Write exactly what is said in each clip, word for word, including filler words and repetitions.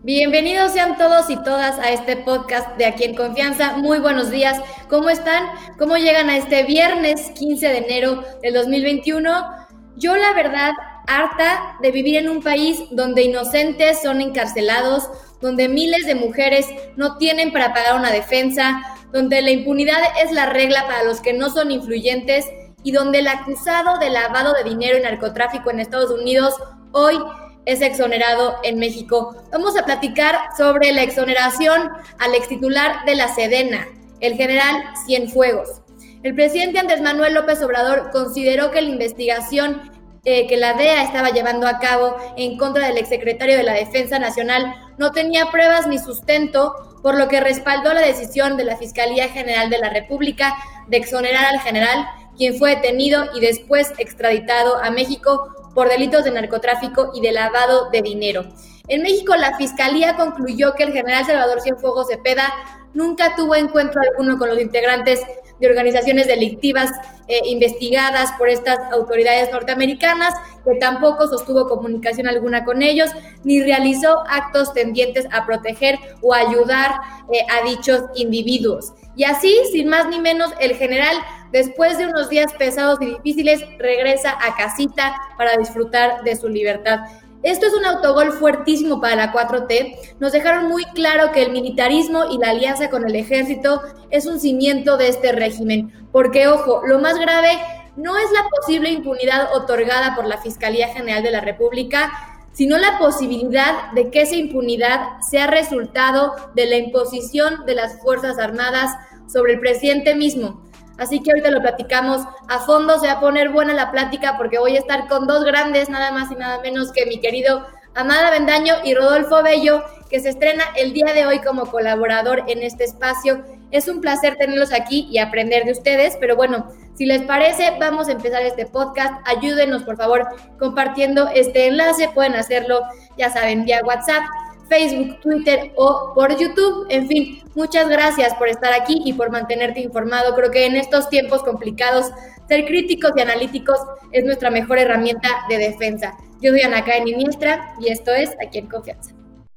Bienvenidos sean todos y todas a este podcast de Aquí en Confianza. Muy buenos días. ¿Cómo están? ¿Cómo llegan a este viernes quince de enero del dos mil veintiuno? Yo, la verdad, harta de vivir en un país donde inocentes son encarcelados, donde miles de mujeres no tienen para pagar una defensa, donde la impunidad es la regla para los que no son influyentes y donde el acusado de lavado de dinero y narcotráfico en Estados Unidos hoy es exonerado en México. Vamos a platicar sobre la exoneración al extitular de la Sedena, el general Cienfuegos. El presidente Andrés Manuel López Obrador consideró que la investigación eh, que la D E A estaba llevando a cabo en contra del exsecretario de la Defensa Nacional no tenía pruebas ni sustento, por lo que respaldó la decisión de la Fiscalía General de la República de exonerar al general, quien fue detenido y después extraditado a México por delitos de narcotráfico y de lavado de dinero. En México, la Fiscalía concluyó que el general Salvador Cienfuegos Cepeda nunca tuvo encuentro alguno con los integrantes de organizaciones delictivas eh, investigadas por estas autoridades norteamericanas, que tampoco sostuvo comunicación alguna con ellos, ni realizó actos tendientes a proteger o ayudar eh, a dichos individuos. Y así, sin más ni menos, el general, después de unos días pesados y difíciles, regresa a casita para disfrutar de su libertad. Esto es un autogol fuertísimo para la cuatro T. Nos dejaron muy claro que el militarismo y la alianza con el ejército es un cimiento de este régimen. Porque, ojo, lo más grave no es la posible impunidad otorgada por la Fiscalía General de la República, sino la posibilidad de que esa impunidad sea resultado de la imposición de las Fuerzas Armadas sobre el presidente mismo. Así que ahorita lo platicamos a fondo, se va a poner buena la plática porque voy a estar con dos grandes, nada más y nada menos que mi querido Amado Avendaño y Rodolfo Bello, que se estrena el día de hoy como colaborador en este espacio. Es un placer tenerlos aquí y aprender de ustedes, pero bueno, si les parece, vamos a empezar este podcast. Ayúdenos, por favor, compartiendo este enlace. Pueden hacerlo, ya saben, vía WhatsApp, Facebook, Twitter o por YouTube. En fin, muchas gracias por estar aquí y por mantenerte informado. Creo que en estos tiempos complicados, ser críticos y analíticos es nuestra mejor herramienta de defensa. Yo soy Ana Karen Iniestra y esto es Aquí en Confianza.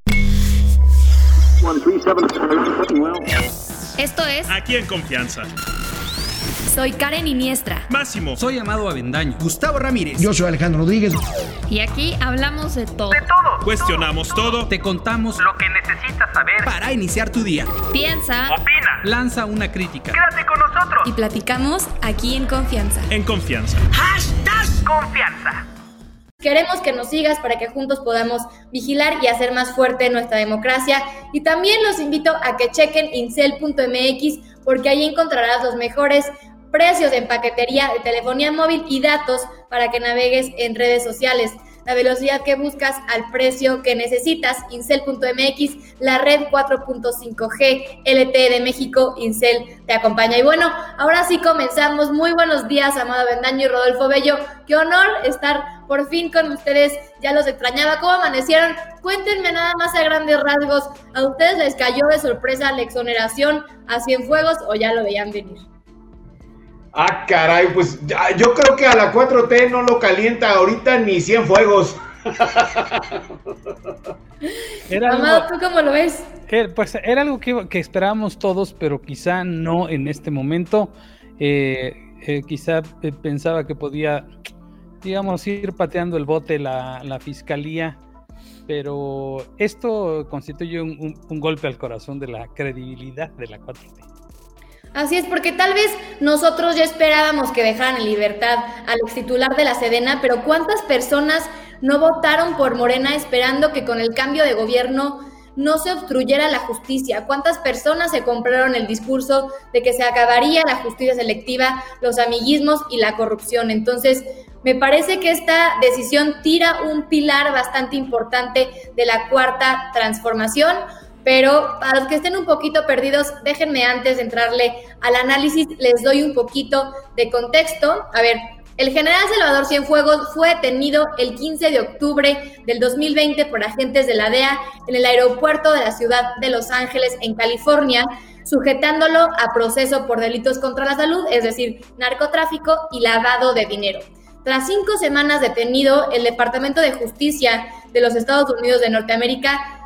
Esto es Aquí en Confianza. Soy Karen Iniestra. Máximo. Soy Amado Avendaño. Gustavo Ramírez. Yo soy Alejandro Rodríguez. Y aquí hablamos de todo. De todo. Cuestionamos todo. Te contamos lo que necesitas saber para iniciar tu día. Piensa. Opina. Lanza una crítica. Quédate con nosotros. Y platicamos Aquí en Confianza. En Confianza. Hashtag Confianza. Queremos que nos sigas para que juntos podamos vigilar y hacer más fuerte nuestra democracia. Y también los invito a que chequen incel punto m x porque ahí encontrarás los mejores precios en paquetería de telefonía móvil y datos para que navegues en redes sociales. La velocidad que buscas al precio que necesitas. incel punto m x, la red cuatro punto cinco G, L T E de México, Incel te acompaña. Y bueno, ahora sí comenzamos. Muy buenos días, Amado Avendaño y Rodolfo Bello. Qué honor estar por fin con ustedes. Ya los extrañaba. ¿Cómo amanecieron? Cuéntenme nada más a grandes rasgos. ¿A ustedes les cayó de sorpresa la exoneración a Cienfuegos o ya lo veían venir? Ah, caray, pues yo creo que a la cuatro T no lo calienta ahorita ni Cienfuegos. Era Amado, algo, ¿tú cómo lo ves? Era, pues era algo que, que esperábamos todos, pero quizá no en este momento. Eh, eh, quizá eh, pensaba que podía, digamos, ir pateando el bote la, la fiscalía, pero esto constituye un, un, un golpe al corazón de la credibilidad de la cuatro T. Así es, porque tal vez nosotros ya esperábamos que dejaran en libertad al extitular de la Sedena, pero ¿cuántas personas no votaron por Morena esperando que con el cambio de gobierno no se obstruyera la justicia? ¿Cuántas personas se compraron el discurso de que se acabaría la justicia selectiva, los amiguismos y la corrupción? Entonces, me parece que esta decisión tira un pilar bastante importante de la cuarta transformación. Pero para los que estén un poquito perdidos, déjenme antes de entrarle al análisis, les doy un poquito de contexto. A ver, el general Salvador Cienfuegos fue detenido el quince de octubre del dos mil veinte por agentes de la D E A en el aeropuerto de la ciudad de Los Ángeles, en California, sujetándolo a proceso por delitos contra la salud, es decir, narcotráfico y lavado de dinero. Tras cinco semanas detenido, el Departamento de Justicia de los Estados Unidos de Norteamérica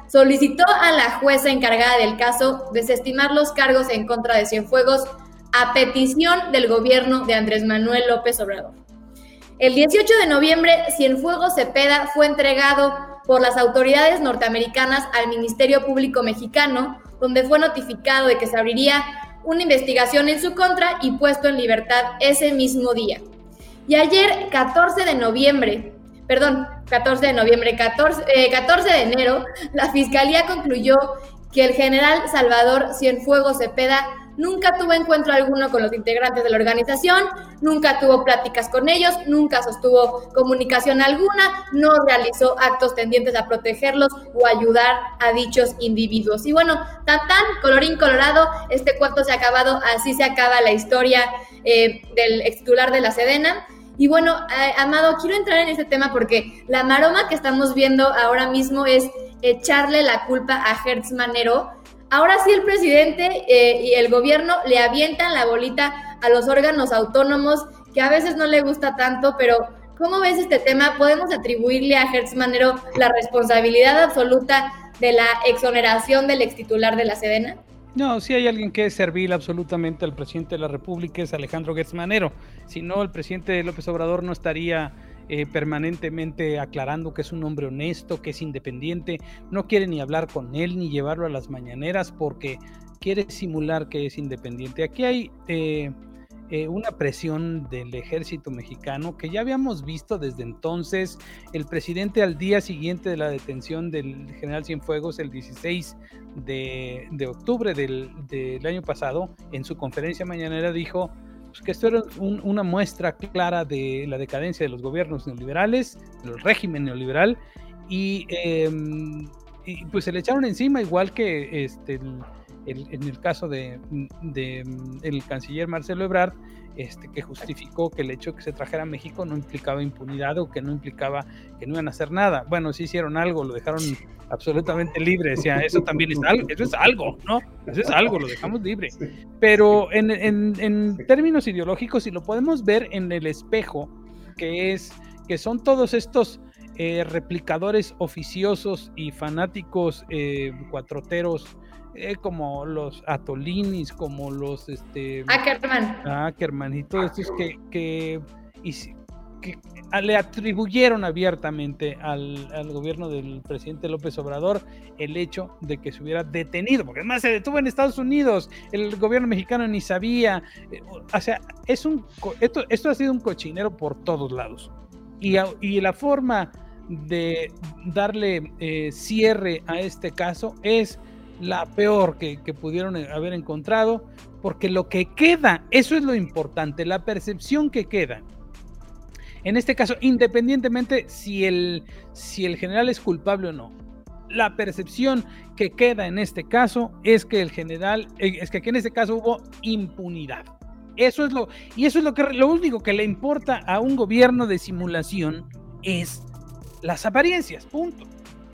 solicitó a la jueza encargada del caso desestimar los cargos en contra de Cienfuegos a petición del gobierno de Andrés Manuel López Obrador. El dieciocho de noviembre, Cienfuegos Cepeda fue entregado por las autoridades norteamericanas al Ministerio Público Mexicano, donde fue notificado de que se abriría una investigación en su contra y puesto en libertad ese mismo día. Y ayer, catorce de noviembre, perdón, catorce de noviembre, catorce, eh, catorce de enero, la Fiscalía concluyó que el general Salvador Cienfuegos Cepeda nunca tuvo encuentro alguno con los integrantes de la organización, nunca tuvo pláticas con ellos, nunca sostuvo comunicación alguna, no realizó actos tendientes a protegerlos o ayudar a dichos individuos. Y bueno, tan tan, colorín colorado, este cuento se ha acabado, así se acaba la historia eh, del ex titular de la Sedena. Y bueno, eh, Amado, quiero entrar en este tema porque la maroma que estamos viendo ahora mismo es echarle la culpa a Gertz Manero. Ahora sí el presidente eh, y el gobierno le avientan la bolita a los órganos autónomos, que a veces no le gusta tanto, pero ¿cómo ves este tema? ¿Podemos atribuirle a Gertz Manero la responsabilidad absoluta de la exoneración del extitular de la Sedena? No, si hay alguien que es servil absolutamente al presidente de la República es Alejandro Gertz Manero. Si no, el presidente López Obrador no estaría eh, permanentemente aclarando que es un hombre honesto, que es independiente. No quiere ni hablar con él ni llevarlo a las mañaneras porque quiere simular que es independiente. Aquí hay eh, eh, una presión del ejército mexicano que ya habíamos visto desde entonces. El presidente al día siguiente de la detención del general Cienfuegos, el dieciséis de, de octubre del, del año pasado, en su conferencia mañanera dijo pues, que esto era un, una muestra clara de la decadencia de los gobiernos neoliberales, del régimen neoliberal, y, eh, y pues se le echaron encima, igual que este, el, el, en el caso de, de el canciller Marcelo Ebrard, este, que justificó que el hecho de que se trajera a México no implicaba impunidad o que no implicaba que no iban a hacer nada. Bueno, sí hicieron algo, lo dejaron absolutamente libre, decía, eso también es algo, eso es algo, ¿no? Eso es algo, lo dejamos libre. Pero en, en, en términos ideológicos, y lo podemos ver en el espejo, que es que son todos estos eh, replicadores oficiosos y fanáticos eh, cuatroteros, Eh, como los Atolinis, como los este Ackerman, Ackerman y todos estos que, que, y, que le atribuyeron abiertamente al, al gobierno del presidente López Obrador el hecho de que se hubiera detenido, porque además se detuvo en Estados Unidos, el gobierno mexicano ni sabía, eh, o sea, es un esto, esto ha sido un cochinero por todos lados, y, y la forma de darle eh, cierre a este caso es la peor que, que pudieron haber encontrado, porque lo que queda, eso es lo importante, la percepción que queda, en este caso, independientemente si el, si el general es culpable o no, la percepción que queda en este caso es que el general, es que aquí en este caso hubo impunidad. Eso es lo, y eso es lo que lo único que le importa a un gobierno de simulación es las apariencias, punto.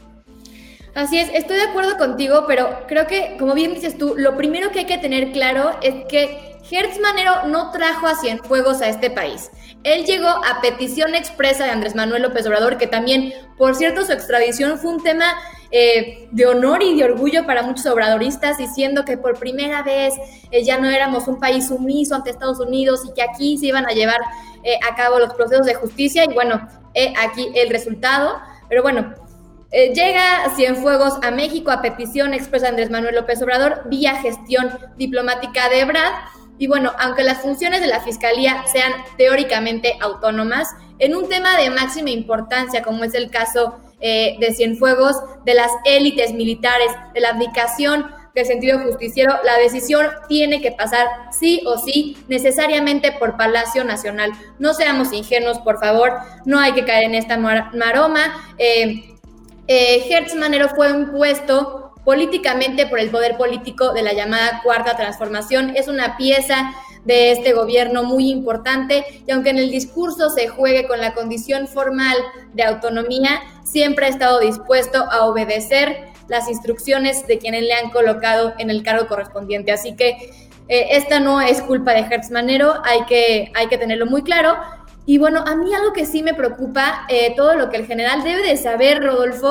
Así es, estoy de acuerdo contigo, pero creo que, como bien dices tú, lo primero que hay que tener claro es que Gertz Manero no trajo a Cienfuegos a este país. Él llegó a petición expresa de Andrés Manuel López Obrador, que también, por cierto, su extradición fue un tema eh, de honor y de orgullo para muchos obradoristas, diciendo que por primera vez eh, ya no éramos un país sumiso ante Estados Unidos y que aquí se iban a llevar eh, a cabo los procesos de justicia. Y bueno, eh, aquí el resultado, pero bueno... Eh, llega Cienfuegos a México a petición expresa de Andrés Manuel López Obrador vía gestión diplomática de Ebrard. Y bueno, aunque las funciones de la Fiscalía sean teóricamente autónomas, en un tema de máxima importancia, como es el caso eh, de Cienfuegos, de las élites militares, de la abdicación del sentido justiciero, la decisión tiene que pasar sí o sí, necesariamente por Palacio Nacional. No seamos ingenuos, por favor, no hay que caer en esta mar- maroma. Eh, Eh, Gertz Manero fue impuesto políticamente por el poder político de la llamada Cuarta Transformación. Es una pieza de este gobierno muy importante y aunque en el discurso se juegue con la condición formal de autonomía, siempre ha estado dispuesto a obedecer las instrucciones de quienes le han colocado en el cargo correspondiente. Así que eh, esta no es culpa de Gertz Manero, hay que, hay que tenerlo muy claro. Y bueno, a mí algo que sí me preocupa, eh, todo lo que el general debe de saber, Rodolfo,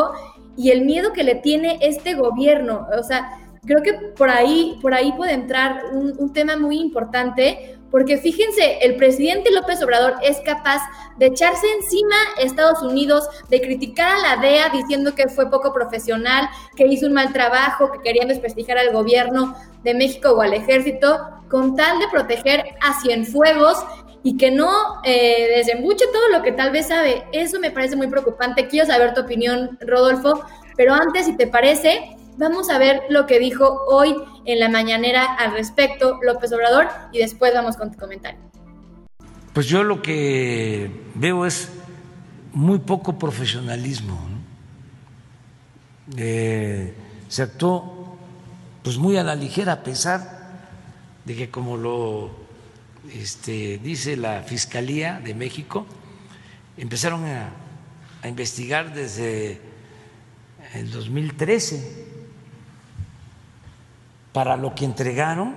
y el miedo que le tiene este gobierno. O sea, creo que por ahí, por ahí puede entrar un, un tema muy importante, porque fíjense, el presidente López Obrador es capaz de echarse encima a Estados Unidos, de criticar a la D E A diciendo que fue poco profesional, que hizo un mal trabajo, que querían desprestigiar al gobierno de México o al ejército, con tal de proteger a Cienfuegos y que no eh, desembuche todo lo que tal vez sabe. Eso me parece muy preocupante. Quiero saber tu opinión, Rodolfo, pero antes, si te parece, vamos a ver lo que dijo hoy en la mañanera al respecto López Obrador y después vamos con tu comentario. Pues yo lo que veo es muy poco profesionalismo, ¿no? Eh, se actuó pues muy a la ligera, a pesar de que, como lo este, dice la Fiscalía de México, empezaron a, a investigar desde el dos mil trece para lo que entregaron,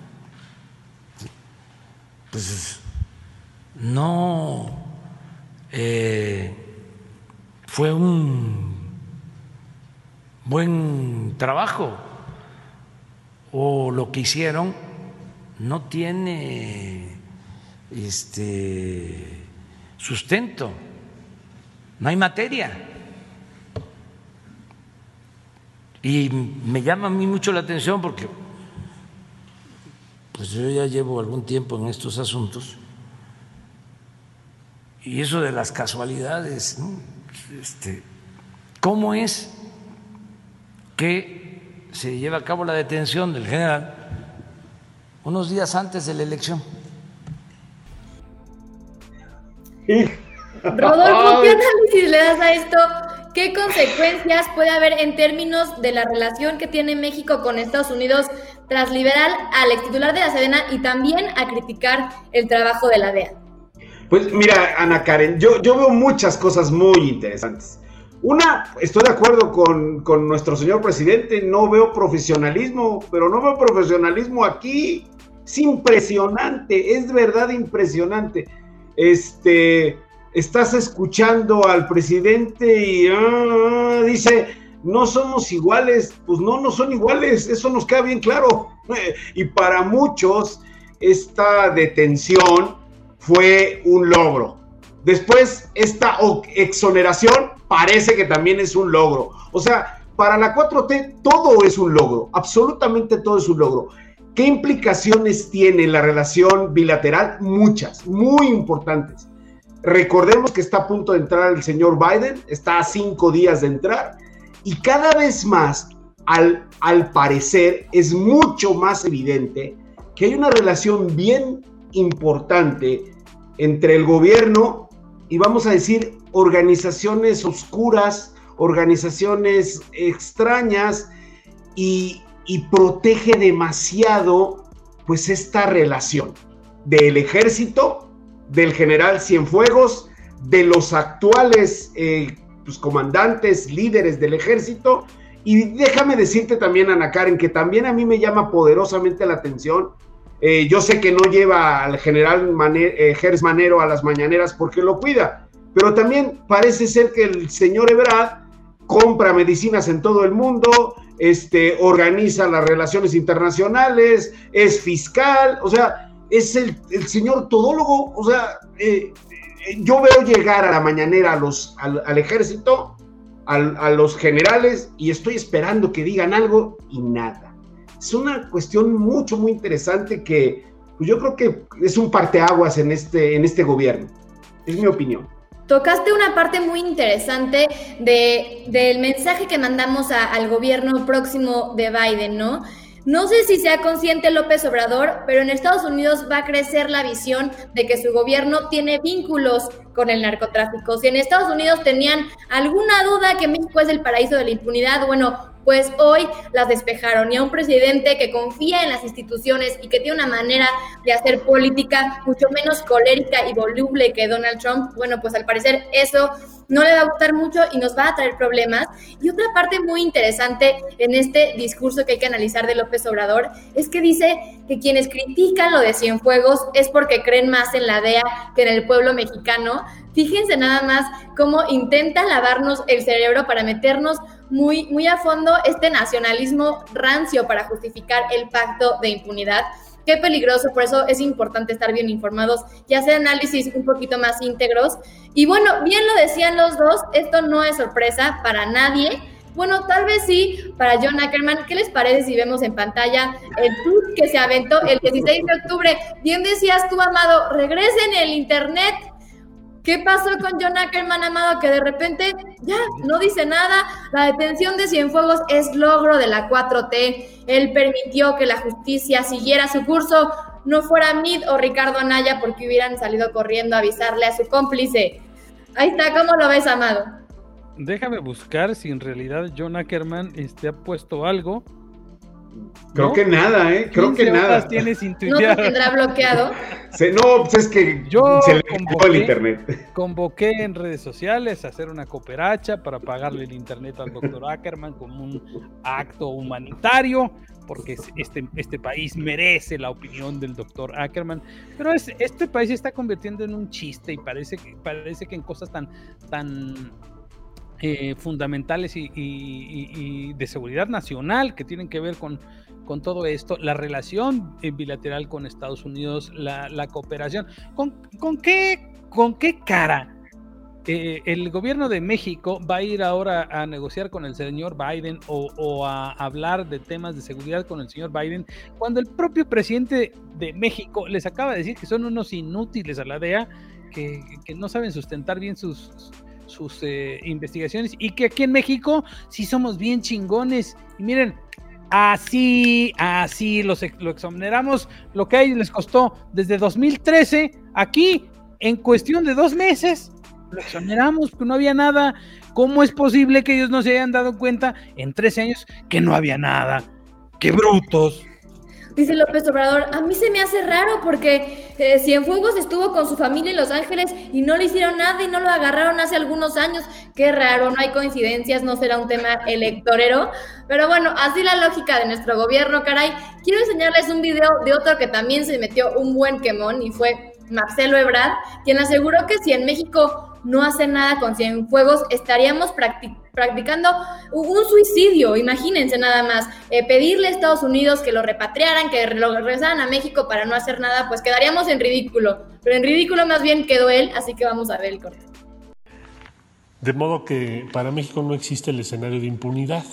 pues no eh, fue un buen trabajo, o lo que hicieron no tiene este sustento, no hay materia. Y me llama a mí mucho la atención porque pues yo ya llevo algún tiempo en estos asuntos, y eso de las casualidades, ¿no? Este, ¿cómo es que se lleva a cabo la detención del general unos días antes de la elección? Rodolfo, ¿qué análisis le das a esto? ¿Qué consecuencias puede haber en términos de la relación que tiene México con Estados Unidos tras liberar al extitular de la Sedena y también a criticar el trabajo de la D E A? Pues mira, Ana Karen, yo, yo veo muchas cosas muy interesantes. Una, estoy de acuerdo con, con nuestro señor presidente, no veo profesionalismo, pero no veo profesionalismo aquí. Es impresionante, es verdad impresionante. Este... Estás escuchando al presidente y uh, dice, no somos iguales. Pues no, no son iguales, eso nos queda bien claro. Y para muchos esta detención fue un logro. Después esta exoneración parece que también es un logro. O sea, para la cuatro T todo es un logro, absolutamente todo es un logro. ¿Qué implicaciones tiene la relación bilateral? Muchas, muy importantes. Recordemos que está a punto de entrar el señor Biden, está a cinco días de entrar, y cada vez más, al, al parecer, es mucho más evidente que hay una relación bien importante entre el gobierno y, vamos a decir, organizaciones oscuras, organizaciones extrañas, y, y protege demasiado pues esta relación del ejército, del general Cienfuegos, de los actuales eh, pues, comandantes, líderes del ejército. Y déjame decirte también, Ana Karen, que también a mí me llama poderosamente la atención. Eh, yo sé que no lleva al general Mane- eh, Gers Manero a las mañaneras porque lo cuida, pero también parece ser que el señor Ebrard compra medicinas en todo el mundo, este, organiza las relaciones internacionales, es fiscal, o sea, es el, el señor todólogo. O sea, eh, eh, yo veo llegar a la mañanera a los, al, al ejército, al, a los generales, y estoy esperando que digan algo y nada. Es una cuestión mucho, muy interesante que pues yo creo que es un parteaguas en este, en este gobierno. Es mi opinión. Tocaste una parte muy interesante de, del mensaje que mandamos a, al gobierno próximo de Biden, ¿no? No sé si sea consciente López Obrador, pero en Estados Unidos va a crecer la visión de que su gobierno tiene vínculos con el narcotráfico. Si en Estados Unidos tenían alguna duda que México es el paraíso de la impunidad, bueno, pues hoy las despejaron. Y a un presidente que confía en las instituciones y que tiene una manera de hacer política mucho menos colérica y voluble que Donald Trump, bueno, pues al parecer eso no le va a gustar mucho y nos va a traer problemas. Y otra parte muy interesante en este discurso que hay que analizar de López Obrador es que dice que quienes critican lo de Cienfuegos es porque creen más en la D E A que en el pueblo mexicano. Fíjense nada más cómo intenta lavarnos el cerebro para meternos muy, muy a fondo este nacionalismo rancio para justificar el pacto de impunidad. Qué peligroso, por eso es importante estar bien informados y hacer análisis un poquito más íntegros. Y bueno, bien lo decían los dos, esto no es sorpresa para nadie. Bueno, tal vez sí para John Ackerman. ¿Qué les parece si vemos en pantalla el tweet que se aventó el dieciséis de octubre? Bien decías tú, Amado, regresen el internet. ¿Qué pasó con John Ackerman, Amado? Que de repente ya no dice nada. La detención de Cienfuegos es logro de la cuatro T. Él permitió que la justicia siguiera su curso, no fuera Mid o Ricardo Anaya, porque hubieran salido corriendo a avisarle a su cómplice. Ahí está, ¿cómo lo ves, Amado? Déjame buscar si en realidad John Ackerman este, ha puesto algo. Creo ¿No? que nada, ¿eh? Creo que nada. Tiene sin ¿No te tuitear. tendrá bloqueado? Se, no, pues es que Yo se le quitó convoqué, el internet. Convoqué en redes sociales a hacer una cooperacha para pagarle el internet al doctor Ackerman como un acto humanitario, porque este, este país merece la opinión del doctor Ackerman. Pero es, este país se está convirtiendo en un chiste y parece que, parece que en cosas tan... tan Eh, fundamentales y, y, y de seguridad nacional que tienen que ver con, con todo esto, la relación bilateral con Estados Unidos, la, la cooperación. ¿Con, con, qué, ¿Con qué cara eh, el gobierno de México va a ir ahora a negociar con el señor Biden o, o a hablar de temas de seguridad con el señor Biden cuando el propio presidente de México les acaba de decir que son unos inútiles a la D E A, que, que no saben sustentar bien sus... sus eh, investigaciones, y que aquí en México sí somos bien chingones, y miren, así, así los, lo exoneramos, lo que a ellos les costó desde dos mil trece, aquí, en cuestión de dos meses, lo exoneramos, porque no había nada. ¿Cómo es posible que ellos no se hayan dado cuenta en trece años que no había nada? ¡Qué brutos! Dice López Obrador, a mí se me hace raro porque eh, Cienfuegos estuvo con su familia en Los Ángeles y no le hicieron nada y no lo agarraron hace algunos años. Qué raro, no hay coincidencias, no será un tema electorero. Pero bueno, así la lógica de nuestro gobierno, caray. Quiero enseñarles un video de otro que también se metió un buen quemón y fue Marcelo Ebrard, quien aseguró que si en México no hace nada con Cienfuegos, estaríamos practic- practicando un suicidio, imagínense nada más, eh, pedirle a Estados Unidos que lo repatriaran, que lo regresaran a México para no hacer nada, pues quedaríamos en ridículo, pero en ridículo más bien quedó él, así que vamos a ver el corte. De modo que para México no existe el escenario de impunidad.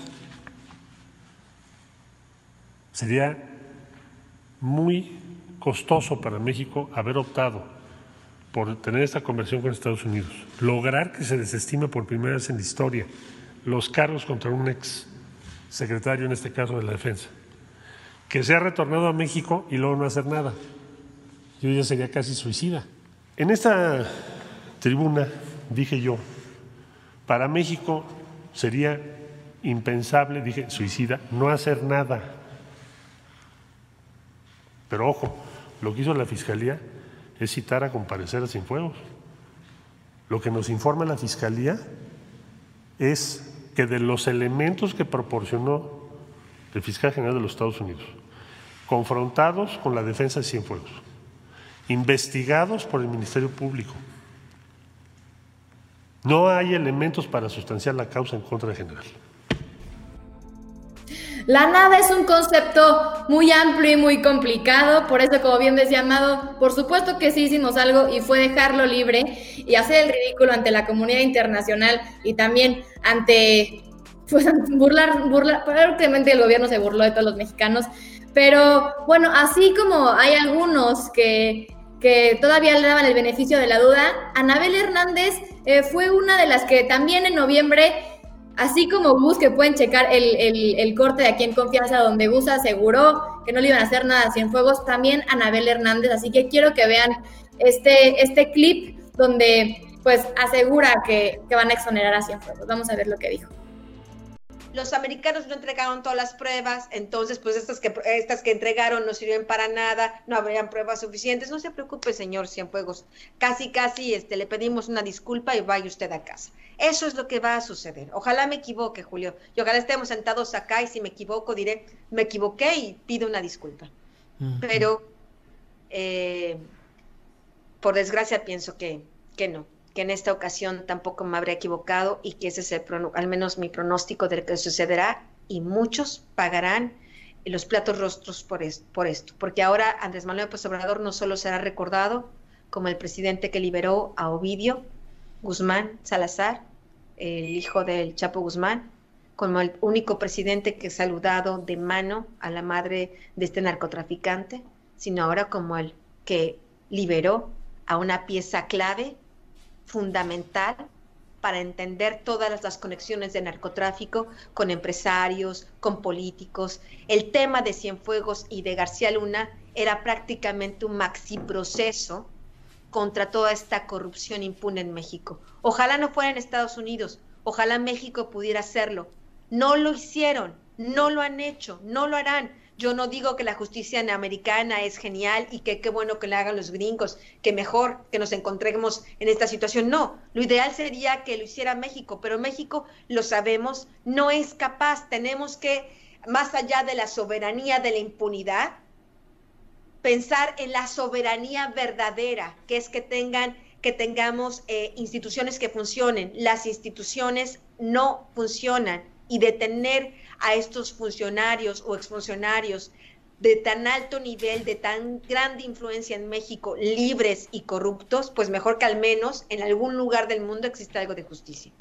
Sería muy costoso para México haber optado por tener esta conversión con Estados Unidos, lograr que se desestime por primera vez en la historia los cargos contra un ex secretario, en este caso de la Defensa, que sea retornado a México y luego no hacer nada. Yo ya sería casi suicida. En esta tribuna dije yo, para México sería impensable, dije suicida, no hacer nada. Pero ojo, lo que hizo la Fiscalía es citar a comparecer a Cienfuegos. Lo que nos informa la Fiscalía es que de los elementos que proporcionó el Fiscal General de los Estados Unidos, confrontados con la defensa de Cienfuegos, investigados por el Ministerio Público, no hay elementos para sustanciar la causa en contra del general. La nada es un concepto muy amplio y muy complicado, por eso, como bien decía Amado, por supuesto que sí hicimos algo y fue dejarlo libre y hacer el ridículo ante la comunidad internacional y también ante, pues, burlar, burlar, prácticamente el gobierno se burló de todos los mexicanos, pero bueno, así como hay algunos que, que todavía le daban el beneficio de la duda, Anabel Hernández eh, fue una de las que también en noviembre, así como Gus, que pueden checar el, el, el corte de Aquí en Confianza, donde Gus aseguró que no le iban a hacer nada a Cienfuegos, también Anabel Hernández, así que quiero que vean este, este clip donde pues asegura que, que van a exonerar a Cienfuegos. Vamos a ver lo que dijo. Los americanos no entregaron todas las pruebas, entonces pues estas que estas que entregaron no sirven para nada, no habrían pruebas suficientes. No se preocupe, señor Cienfuegos, casi casi este le pedimos una disculpa y vaya usted a casa. Eso es lo que va a suceder. Ojalá me equivoque, Julio, y ojalá estemos sentados acá y si me equivoco diré, me equivoqué y pido una disculpa. Uh-huh. Pero, eh, por desgracia pienso que, que no. que en esta ocasión tampoco me habré equivocado y que ese es el, al menos mi pronóstico de lo que sucederá, y muchos pagarán los platos rostros por, es, por esto, porque ahora Andrés Manuel López Obrador no solo será recordado como el presidente que liberó a Ovidio Guzmán Salazar, el hijo del Chapo Guzmán, como el único presidente que ha saludado de mano a la madre de este narcotraficante, sino ahora como el que liberó a una pieza clave, fundamental, para entender todas las conexiones de narcotráfico con empresarios, con políticos. El tema de Cienfuegos y de García Luna era prácticamente un maxi proceso contra toda esta corrupción impune en México. Ojalá no fuera en Estados Unidos, ojalá México pudiera hacerlo. No lo hicieron, no lo han hecho, no lo harán. Yo no digo que la justicia americana es genial y que qué bueno que la hagan los gringos, que mejor que nos encontremos en esta situación. No, lo ideal sería que lo hiciera México, pero México, lo sabemos, no es capaz. Tenemos que, más allá de la soberanía de la impunidad, pensar en la soberanía verdadera, que es que tengan, que tengamos eh, instituciones que funcionen. Las instituciones no funcionan, y detener a estos funcionarios o exfuncionarios de tan alto nivel, de tan grande influencia en México, libres y corruptos, pues mejor que al menos en algún lugar del mundo exista algo de justicia.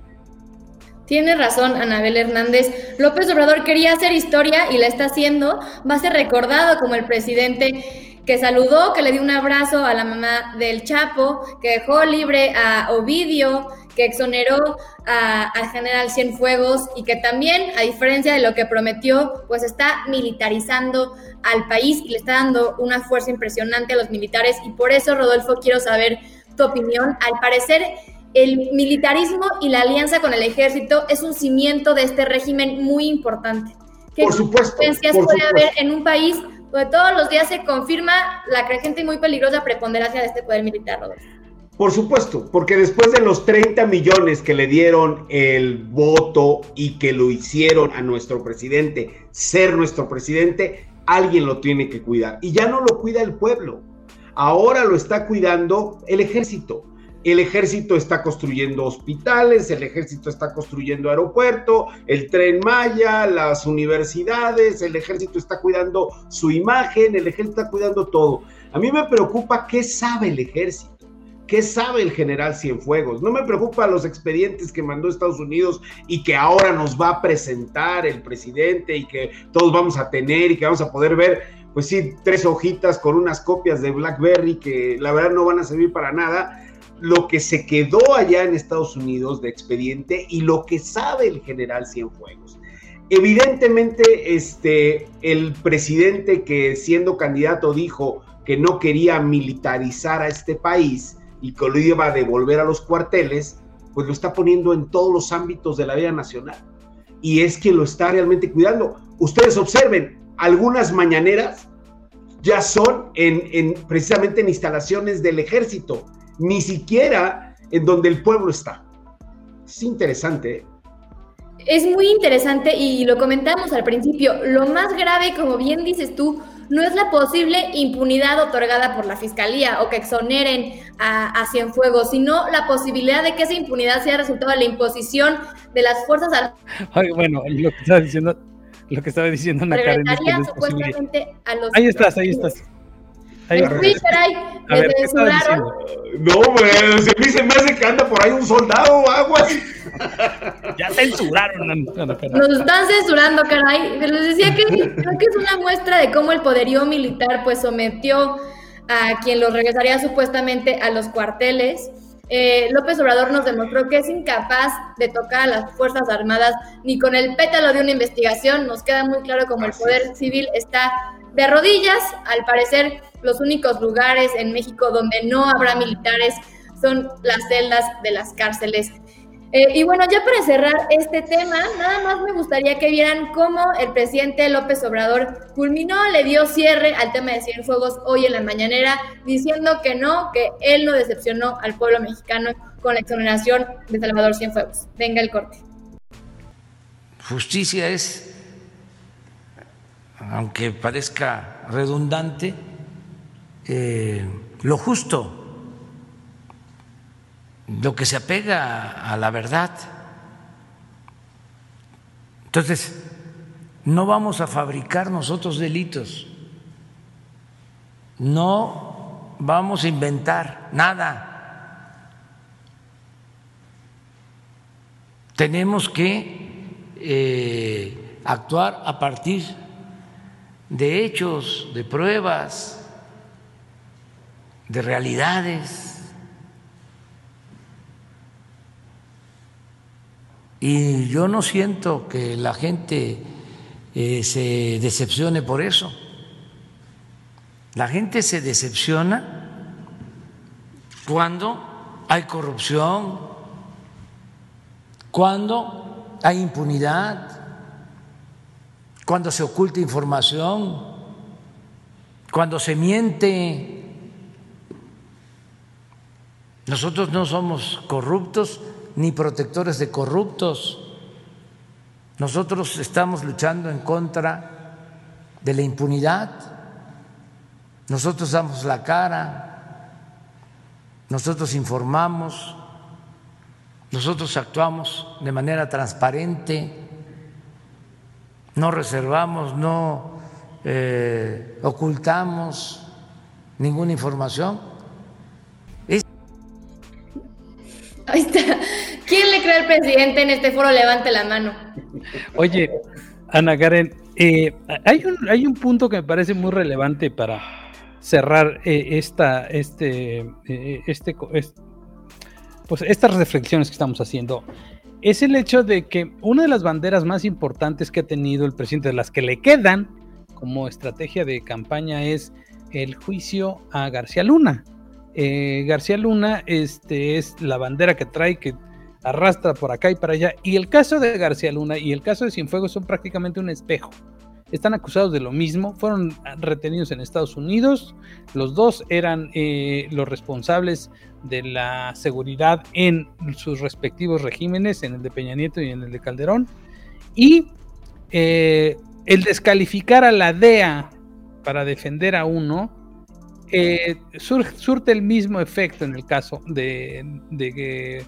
Tiene razón Anabel Hernández. López Obrador quería hacer historia y la está haciendo. Va a ser recordado como el presidente que saludó, que le dio un abrazo a la mamá del Chapo, que dejó libre a Ovidio, que exoneró al general Cienfuegos y que también, a diferencia de lo que prometió, pues está militarizando al país y le está dando una fuerza impresionante a los militares. Y por eso, Rodolfo, quiero saber tu opinión. Al parecer, el militarismo y la alianza con el ejército es un cimiento de este régimen muy importante. ¿Qué por supuesto, consecuencias por puede supuesto. haber en un país donde todos los días se confirma la creciente y muy peligrosa preponderancia de este poder militar, Rodolfo? Por supuesto, porque después de los treinta millones que le dieron el voto y que lo hicieron a nuestro presidente ser nuestro presidente, alguien lo tiene que cuidar. Y ya no lo cuida el pueblo, ahora lo está cuidando el ejército. El ejército está construyendo hospitales, el ejército está construyendo aeropuerto, el Tren Maya, las universidades, el ejército está cuidando su imagen, el ejército está cuidando todo. A mí me preocupa qué sabe el ejército. ¿Qué sabe el general Cienfuegos? No me preocupa los expedientes que mandó Estados Unidos y que ahora nos va a presentar el presidente y que todos vamos a tener y que vamos a poder ver, pues sí, tres hojitas con unas copias de BlackBerry que la verdad no van a servir para nada. Lo que se quedó allá en Estados Unidos de expediente y lo que sabe el general Cienfuegos. Evidentemente, este, el presidente que siendo candidato dijo que no quería militarizar a este país y que lo iba a devolver a los cuarteles, pues lo está poniendo en todos los ámbitos de la vida nacional. Y es que lo está realmente cuidando. Ustedes observen, algunas mañaneras ya son en, en, precisamente en instalaciones del ejército, ni siquiera en donde el pueblo está. Es interesante, ¿eh? Es muy interesante y lo comentamos al principio. Lo más grave, como bien dices tú, no es la posible impunidad otorgada por la Fiscalía o que exoneren a, a Cienfuegos, sino la posibilidad de que esa impunidad sea resultado de la imposición de las fuerzas armadas. Ay, bueno, lo que estaba diciendo, lo que estaba diciendo Ana Karen es que no es supuestamente a los... Ahí estás, ahí estás. Ahí en Twitter hay, a ver, ¿qué estaba censuraron. No, pues, se me se me hace que anda por ahí un soldado o aguas. Ya censuraron, Ana Karen. Nos están censurando, caray. Les decía que creo que es una muestra de cómo el poderío militar pues sometió a quien los regresaría supuestamente a los cuarteles. Eh, López Obrador nos demostró que es incapaz de tocar a las Fuerzas Armadas ni con el pétalo de una investigación. Nos queda muy claro cómo el poder civil está de rodillas. Al parecer, los únicos lugares en México donde no habrá militares son las celdas de las cárceles. Eh, y bueno, ya para cerrar este tema, nada más me gustaría que vieran cómo el presidente López Obrador culminó, le dio cierre al tema de Cienfuegos hoy en la mañanera, diciendo que no, que él no decepcionó al pueblo mexicano con la exoneración de Salvador Cienfuegos. Venga el corte. Justicia es, aunque parezca redundante, eh, lo justo. lo que se apega a la verdad. Entonces, no vamos a fabricar nosotros delitos, no vamos a inventar nada. Tenemos que eh, actuar a partir de hechos, de pruebas, de realidades. Y yo no siento que la gente eh, se decepcione por eso. La gente se decepciona cuando hay corrupción, cuando hay impunidad, cuando se oculta información, cuando se miente. Nosotros no somos corruptos ni protectores de corruptos. Nosotros estamos luchando en contra de la impunidad. Nosotros damos la cara, nosotros informamos, nosotros actuamos de manera transparente, no reservamos, no eh, ocultamos ninguna información. Es... Ahí está. ¿Quién le cree al presidente en este foro? Levante la mano. Oye, Ana Karen, eh, hay, un, hay un punto que me parece muy relevante para cerrar eh, esta, este, eh, este, este, pues estas reflexiones que estamos haciendo. Es el hecho de que una de las banderas más importantes que ha tenido el presidente, de las que le quedan como estrategia de campaña, es el juicio a García Luna. Eh, García Luna este, es la bandera que trae, que arrastra por acá y para allá, y el caso de García Luna y el caso de Cienfuegos son prácticamente un espejo. Están acusados de lo mismo, fueron retenidos en Estados Unidos, los dos eran eh, los responsables de la seguridad en sus respectivos regímenes, en el de Peña Nieto y en el de Calderón, y eh, el descalificar a la D E A para defender a uno eh, sur, surte el mismo efecto en el caso de, de,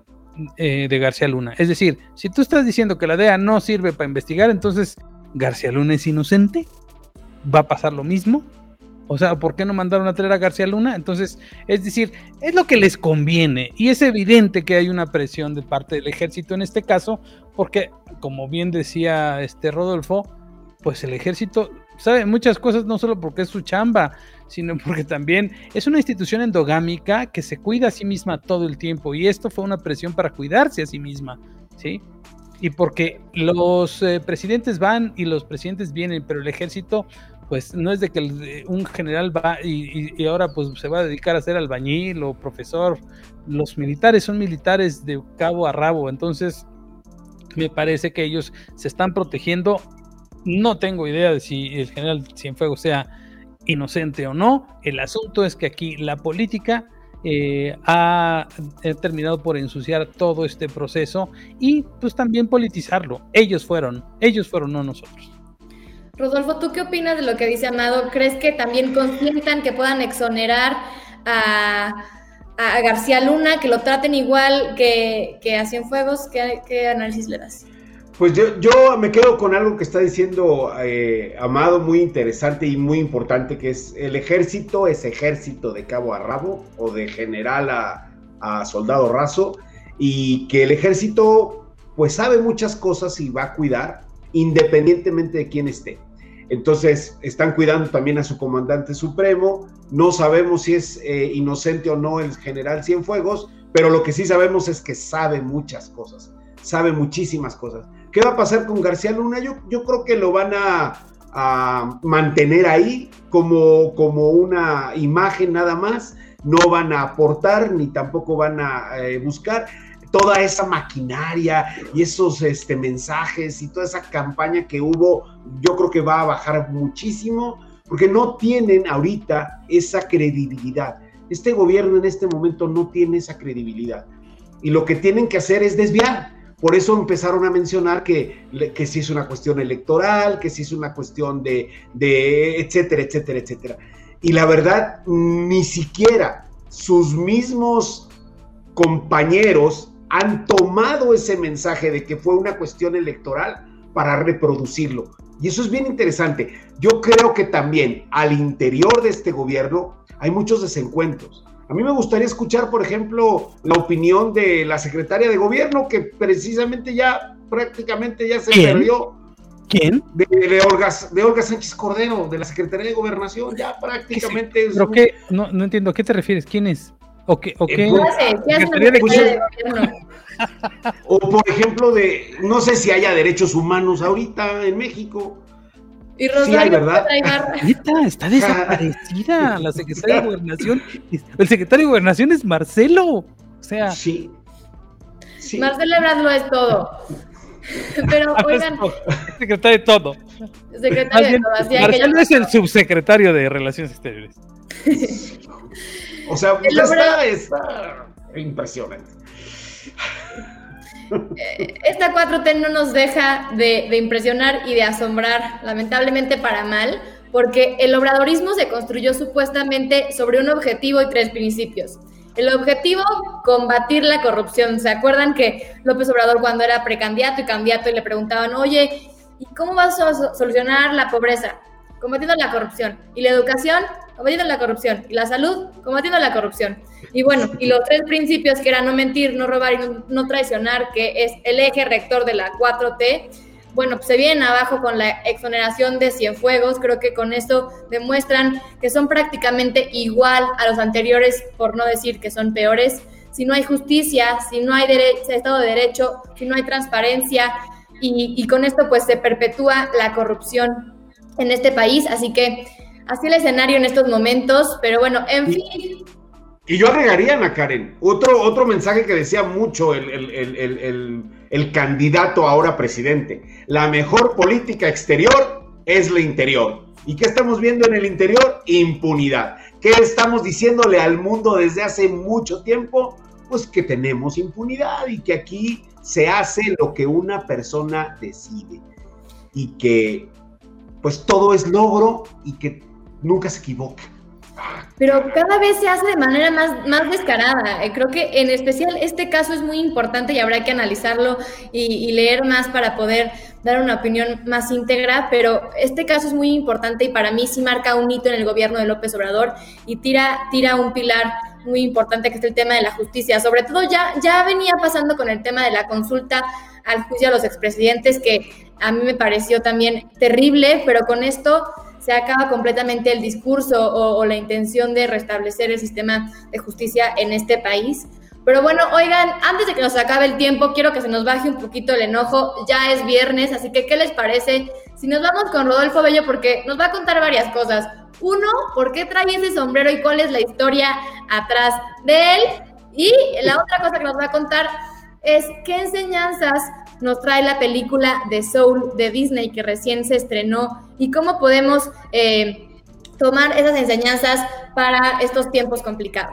eh, de García Luna. Es decir, si tú estás diciendo que la D E A no sirve para investigar, entonces García Luna es inocente, va a pasar lo mismo. O sea, ¿por qué no mandaron a traer a García Luna? Entonces, es decir, es lo que les conviene, y es evidente que hay una presión de parte del ejército en este caso, porque, como bien decía este Rodolfo, pues el ejército sabe muchas cosas, no solo porque es su chamba, sino porque también es una institución endogámica que se cuida a sí misma todo el tiempo, y esto fue una presión para cuidarse a sí misma, ¿sí? Y porque los eh, presidentes van y los presidentes vienen, pero el ejército, pues no es de que el, un general va y, y, y ahora pues se va a dedicar a ser albañil o profesor. Los militares son militares de cabo a rabo, entonces me parece que ellos se están protegiendo. No tengo idea de si el general Cienfuegos sea inocente o no. El asunto es que aquí la política eh, ha, ha terminado por ensuciar todo este proceso y pues también politizarlo. Ellos fueron, ellos fueron, no nosotros. Rodolfo, ¿tú qué opinas de lo que dice Amado? ¿Crees que también consientan que puedan exonerar a, a García Luna, que lo traten igual que, que a Cienfuegos? ¿Qué, qué análisis le das? Pues yo, yo me quedo con algo que está diciendo eh, Amado, muy interesante y muy importante, que es el ejército es ejército de cabo a rabo o de general a, a soldado raso, y que el ejército pues sabe muchas cosas y va a cuidar independientemente de quién esté. Entonces están cuidando también a su comandante supremo. No sabemos si es eh, inocente o no el general Cienfuegos, pero lo que sí sabemos es que sabe muchas cosas, sabe muchísimas cosas. ¿Qué va a pasar con García Luna? Yo, yo creo que lo van a, a mantener ahí como, como una imagen nada más. No van a aportar ni tampoco van a eh, buscar toda esa maquinaria y esos este, mensajes y toda esa campaña que hubo. Yo creo que va a bajar muchísimo porque no tienen ahorita esa credibilidad. Este gobierno en este momento no tiene esa credibilidad y lo que tienen que hacer es desviar. Por eso empezaron a mencionar que, que si es una cuestión electoral, que si es una cuestión de, de etcétera, etcétera, etcétera. Y la verdad, ni siquiera sus mismos compañeros han tomado ese mensaje de que fue una cuestión electoral para reproducirlo. Y eso es bien interesante. Yo creo que también al interior de este gobierno hay muchos desencuentros. A mí me gustaría escuchar, por ejemplo, la opinión de la secretaria de gobierno, que precisamente ya prácticamente ya se ¿Quién? perdió. ¿Quién? De, de, Olga, de Olga Sánchez Cordero, de la Secretaría de Gobernación, ya prácticamente... ¿Pero es qué? No, no entiendo, ¿a qué te refieres? ¿Quién es? ¿O qué? ¿O qué? Eh, pues, ¿Qué hace una secretaria de gobierno? O por ejemplo, de no sé si haya derechos humanos ahorita en México. Y Rosario, sí hay, ¿verdad? Neta, está desaparecida la secretaria de Gobernación. El secretario de Gobernación es Marcelo. O sea... Sí. sí. Marcelo Ebrard lo es todo. Pero, oigan... Es secretario de todo. Secretario bien, de todo. Así Marcelo que es el subsecretario de Relaciones Exteriores. O sea, pues está, está impresionante. Esta cuatro T no nos deja de, de impresionar y de asombrar, lamentablemente para mal, porque el obradorismo se construyó supuestamente sobre un objetivo y tres principios. El objetivo, combatir la corrupción. ¿Se acuerdan que López Obrador, cuando era precandidato y candidato, y le preguntaban, oye, ¿y cómo vas a solucionar la pobreza? Combatiendo la corrupción. ¿Y la educación? Combatiendo la corrupción. ¿Y la salud? Combatiendo la corrupción. Y bueno, y los tres principios, que eran no mentir, no robar y no, no traicionar, que es el eje rector de la cuatro T, bueno, pues se vienen abajo con la exoneración de Cienfuegos. Creo que con esto demuestran que son prácticamente igual a los anteriores, por no decir que son peores. Si no hay justicia, si no hay dere- Estado de Derecho, si no hay transparencia, y, y con esto pues se perpetúa la corrupción en este país. Así que así el escenario en estos momentos, pero bueno, en fin. Y yo agregaría, Ana Karen, otro, otro mensaje que decía mucho el, el, el, el, el, el candidato ahora presidente: la mejor política exterior es la interior. ¿Y qué estamos viendo en el interior? Impunidad. ¿Qué estamos diciéndole al mundo desde hace mucho tiempo? Pues que tenemos impunidad y que aquí se hace lo que una persona decide. Y que pues todo es logro y que nunca se equivoca. Pero cada vez se hace de manera más, más descarada. Eh, creo que en especial este caso es muy importante y habrá que analizarlo y, y leer más para poder dar una opinión más íntegra, pero este caso es muy importante y para mí sí marca un hito en el gobierno de López Obrador y tira, tira un pilar muy importante, que es el tema de la justicia. Sobre todo ya, ya venía pasando con el tema de la consulta al juicio a los expresidentes, que a mí me pareció también terrible, pero con esto se acaba completamente el discurso o, o la intención de restablecer el sistema de justicia en este país. Pero bueno, oigan, antes de que nos acabe el tiempo, quiero que se nos baje un poquito el enojo. Ya es viernes, así que ¿qué les parece si nos vamos con Rodolfo Bello? Porque nos va a contar varias cosas. Uno, ¿por qué trae ese sombrero y cuál es la historia atrás de él? Y la otra cosa que nos va a contar es qué enseñanzas nos trae la película de Soul de Disney, que recién se estrenó, y cómo podemos eh, tomar esas enseñanzas para estos tiempos complicados.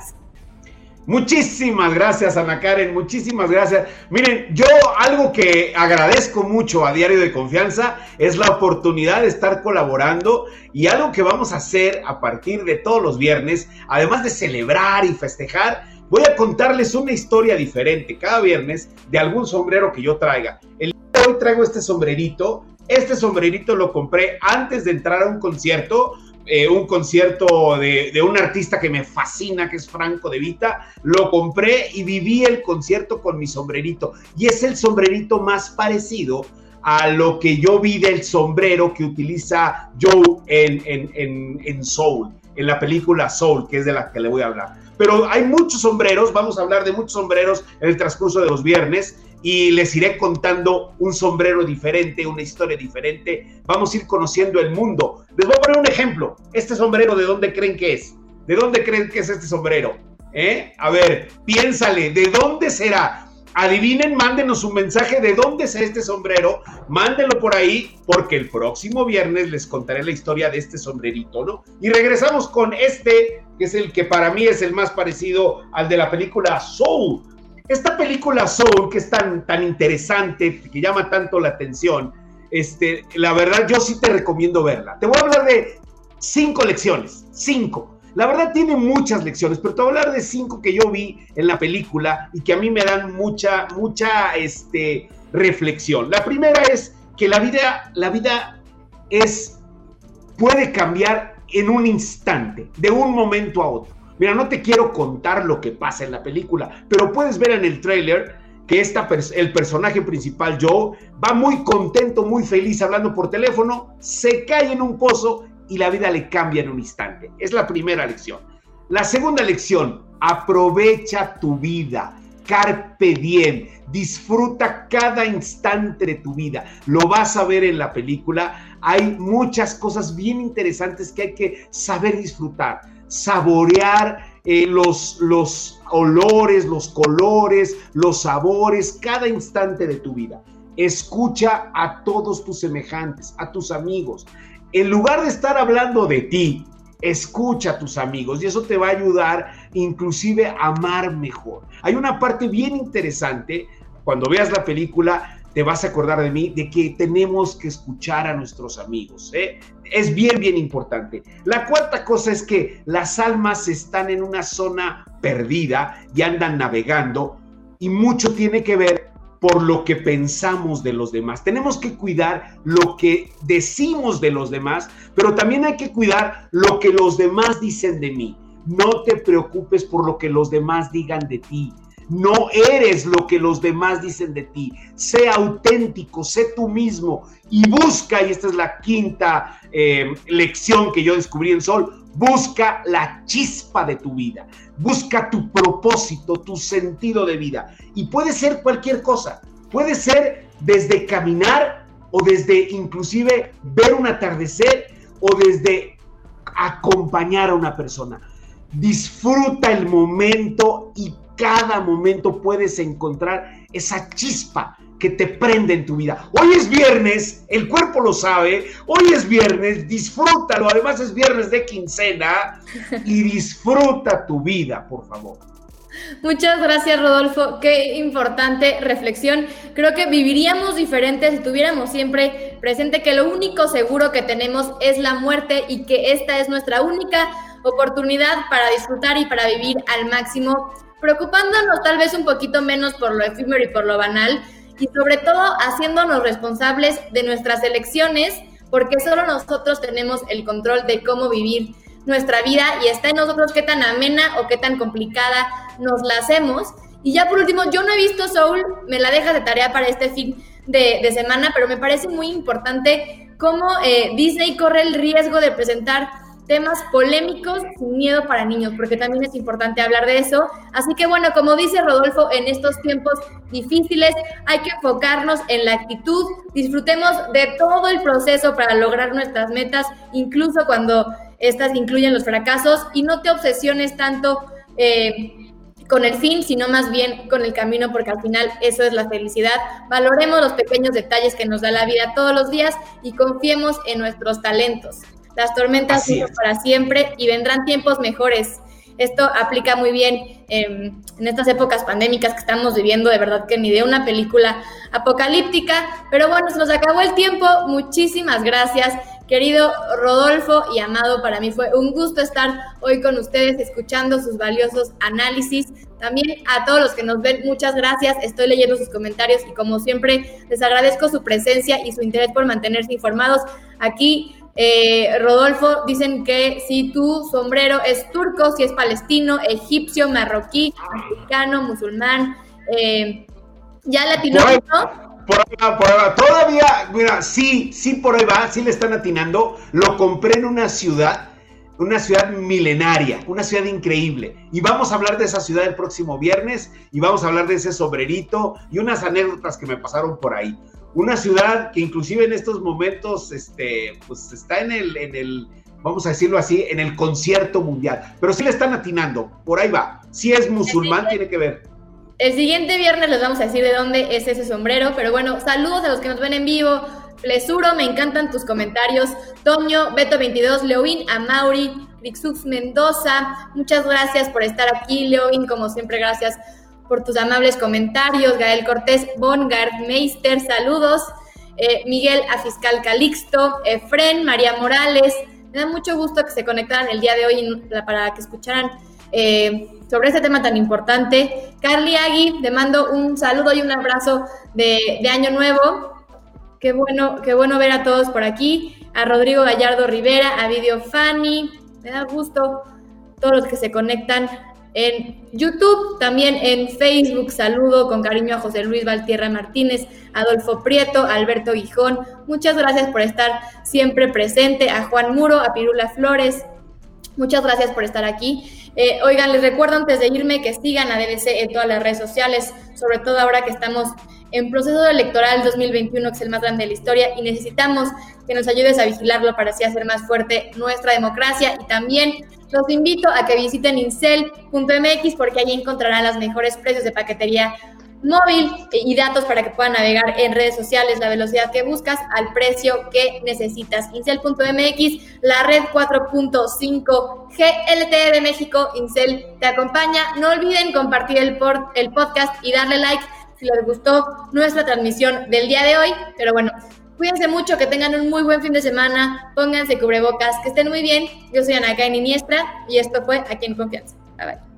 Muchísimas gracias, Ana Karen, muchísimas gracias. Miren, yo algo que agradezco mucho a Diario de Confianza es la oportunidad de estar colaborando, y algo que vamos a hacer a partir de todos los viernes, además de celebrar y festejar, voy a contarles una historia diferente cada viernes de algún sombrero que yo traiga. El día de hoy traigo este sombrerito. Este sombrerito lo compré antes de entrar a un concierto, eh, un concierto de, de un artista que me fascina, que es Franco De Vita. Lo compré y viví el concierto con mi sombrerito. Y es el sombrerito más parecido a lo que yo vi del sombrero que utiliza Joe en, en, en, en Soul, en la película Soul, que es de la que le voy a hablar. Pero hay muchos sombreros, vamos a hablar de muchos sombreros en el transcurso de los viernes, y les iré contando un sombrero diferente, una historia diferente. Vamos a ir conociendo el mundo. Les voy a poner un ejemplo. Este sombrero, ¿de dónde creen que es? ¿De dónde creen que es este sombrero? ¿Eh? A ver, piénsale, ¿de dónde será? Adivinen, mándenos un mensaje de dónde es este sombrero, mándenlo por ahí, porque el próximo viernes les contaré la historia de este sombrerito, ¿no? Y regresamos con este, que es el que para mí es el más parecido al de la película Soul. Esta película Soul, que es tan, tan interesante, que llama tanto la atención, este, la verdad yo sí te recomiendo verla. Te voy a hablar de cinco lecciones, cinco. La verdad tiene muchas lecciones, pero te voy a hablar de cinco que yo vi en la película y que a mí me dan mucha, mucha este, reflexión. La primera es que la vida, la vida es, puede cambiar en un instante, de un momento a otro. Mira, no te quiero contar lo que pasa en la película, pero puedes ver en el tráiler que esta, el personaje principal, Joe, va muy contento, muy feliz hablando por teléfono, se cae en un pozo y la vida le cambia en un instante. Es la primera lección. La segunda lección, aprovecha tu vida, carpe diem, disfruta cada instante de tu vida. Lo vas a ver en la película. Hay muchas cosas bien interesantes que hay que saber disfrutar, saborear eh, los, los olores, los colores, los sabores, cada instante de tu vida. Escucha a todos tus semejantes, a tus amigos. En lugar de estar hablando de ti, escucha a tus amigos y eso te va a ayudar inclusive a amar mejor. Hay una parte bien interesante, cuando veas la película te vas a acordar de mí, de que tenemos que escuchar a nuestros amigos, ¿eh? Es bien, bien importante. La cuarta cosa es que las almas están en una zona perdida y andan navegando y mucho tiene que ver por lo que pensamos de los demás. Tenemos que cuidar lo que decimos de los demás, pero también hay que cuidar lo que los demás dicen de mí. No te preocupes por lo que los demás digan de ti. No eres lo que los demás dicen de ti. Sé auténtico, sé tú mismo y busca, y esta es la quinta eh, lección que yo descubrí en Sol, busca la chispa de tu vida. Busca tu propósito, tu sentido de vida. Y puede ser cualquier cosa. Puede ser desde caminar o desde inclusive ver un atardecer o desde acompañar a una persona. Disfruta el momento y cada momento puedes encontrar esa chispa que te prende en tu vida. Hoy es viernes, el cuerpo lo sabe, hoy es viernes, disfrútalo, además es viernes de quincena y disfruta tu vida, por favor. Muchas gracias, Rodolfo, qué importante reflexión. Creo que viviríamos diferente si tuviéramos siempre presente que lo único seguro que tenemos es la muerte y que esta es nuestra única oportunidad para disfrutar y para vivir al máximo, preocupándonos tal vez un poquito menos por lo efímero y por lo banal, y sobre todo haciéndonos responsables de nuestras elecciones, porque solo nosotros tenemos el control de cómo vivir nuestra vida y está en nosotros qué tan amena o qué tan complicada nos la hacemos. Y ya por último, yo no he visto Soul, me la dejas de tarea para este fin de, de semana, pero me parece muy importante cómo eh, Disney corre el riesgo de presentar temas polémicos sin miedo para niños, porque también es importante hablar de eso. Así que bueno, como dice Rodolfo, en estos tiempos difíciles hay que enfocarnos en la actitud, disfrutemos de todo el proceso para lograr nuestras metas, incluso cuando estas incluyen los fracasos, y no te obsesiones tanto eh, con el fin, sino más bien con el camino, porque al final eso es la felicidad. Valoremos los pequeños detalles que nos da la vida todos los días y confiemos en nuestros talentos. Las tormentas son para siempre y vendrán tiempos mejores. Esto aplica muy bien eh, en estas épocas pandémicas que estamos viviendo, de verdad que ni de una película apocalíptica. Pero bueno, se nos acabó el tiempo. Muchísimas gracias, querido Rodolfo y amado. Para mí fue un gusto estar hoy con ustedes escuchando sus valiosos análisis. También a todos los que nos ven, muchas gracias. Estoy leyendo sus comentarios y como siempre les agradezco su presencia y su interés por mantenerse informados aquí. Eh, Rodolfo, dicen que si tu sombrero es turco, si es palestino, egipcio, marroquí, africano, musulmán, eh, ya latino, ¿no? Por ahí va, por ahí va. Todavía, mira, sí, sí por ahí va, sí le están atinando. Lo compré en una ciudad, una ciudad milenaria, una ciudad increíble. Y vamos a hablar de esa ciudad el próximo viernes y vamos a hablar de ese sombrerito y unas anécdotas que me pasaron por ahí. Una ciudad que inclusive en estos momentos este, pues está en el, en el, vamos a decirlo así, en el concierto mundial. Pero sí le están atinando, por ahí va. Si es musulmán, tiene que ver. El siguiente viernes les vamos a decir de dónde es ese sombrero. Pero bueno, saludos a los que nos ven en vivo. Flesuro, me encantan tus comentarios. Toño, Beto veintidós, Leoín, Amauri, Rixux Mendoza. Muchas gracias por estar aquí, Leoín, como siempre, gracias por tus amables comentarios. Gael Cortés, Bongard Meister, saludos. Eh, Miguel a Fiscal Calixto, Efren, María Morales, Me da mucho gusto que se conectaran el día de hoy para que escucharan eh, sobre este tema tan importante. Carly Agui, te mando un saludo y un abrazo de, de Año Nuevo. Qué bueno, qué bueno ver a todos por aquí. A Rodrigo Gallardo Rivera, a Video Fanny. Me da gusto todos los que se conectan en YouTube, también en Facebook. Saludo con cariño a José Luis Valtierra Martínez, Adolfo Prieto, Alberto Gijón. Muchas gracias por estar siempre presente. A Juan Muro, a Pirula Flores. Muchas gracias por estar aquí. Eh, oigan, les recuerdo antes de irme que sigan a D B C en todas las redes sociales, sobre todo ahora que estamos en proceso electoral dos mil veintiuno, que es el más grande de la historia, y necesitamos que nos ayudes a vigilarlo para así hacer más fuerte nuestra democracia. Y también los invito a que visiten incel punto m x porque allí encontrarán los mejores precios de paquetería móvil y datos para que puedan navegar en redes sociales, la velocidad que buscas al precio que necesitas. incel punto m x, la red cuatro punto cinco G L T E de México. Incel te acompaña. No olviden compartir el, por, el podcast y darle like si les gustó nuestra transmisión del día de hoy. Pero bueno, cuídense mucho, que tengan un muy buen fin de semana, pónganse cubrebocas, que estén muy bien. Yo soy Ana Karen Iniestra y esto fue Aquí en Confianza. Bye bye.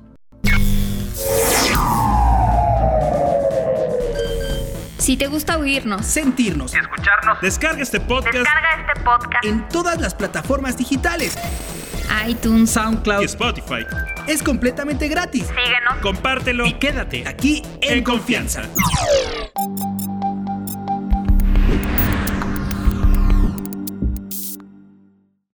Si te gusta oírnos, sentirnos, Y escucharnos. Descarga este podcast Descarga este podcast. en todas las plataformas digitales, iTunes, SoundCloud, y Spotify. es completamente gratis. Síguenos. Compártelo Y quédate aquí en, en confianza. confianza.